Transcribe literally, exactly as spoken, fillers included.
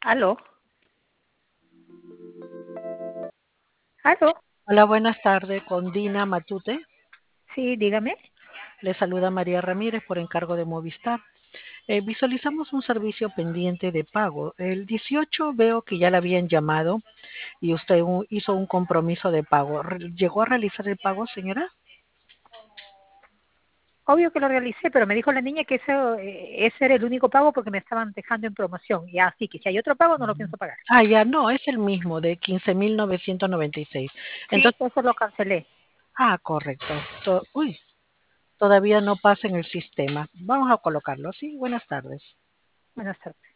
Aló, aló, Hola, buenas tardes, con Dina Matute. sí, dígame. Le saluda María Ramírez por encargo de Movistar. Eh, visualizamos un servicio pendiente de pago. El dieciocho veo que ya le habían llamado y usted un- hizo un compromiso de pago. Re- ¿Llegó a realizar el pago, señora? Obvio que lo realicé, pero me dijo la niña que eso, eh, ese era el único pago porque me estaban dejando en promoción. Y así que si hay otro pago no lo pienso pagar. Ah, ya no, es el mismo de quince mil novecientos noventa y seis. Sí, Entonces, eso lo cancelé. ah, correcto. To- uy, todavía no pasa en el sistema. Vamos a colocarlo. Sí, buenas tardes. Buenas tardes.